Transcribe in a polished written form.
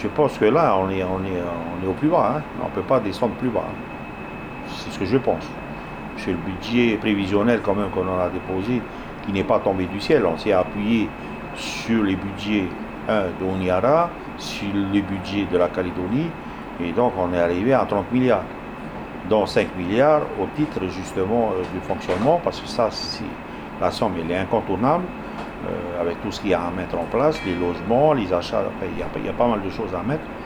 je pense que là, on est au plus bas. Hein. On ne peut pas descendre plus bas. C'est ce que je pense. C'est le budget prévisionnel quand même qu'on en a déposé, qui n'est pas tombé du ciel. On s'est appuyé sur les budgets d'Oniara, sur les budgets de la Calédonie, et donc on est arrivé à 30 milliards, dont 5 milliards au titre justement du fonctionnement, parce que ça, la somme elle est incontournable, avec tout ce qu'il y a à mettre en place, les logements, les achats, il y a pas mal de choses à mettre.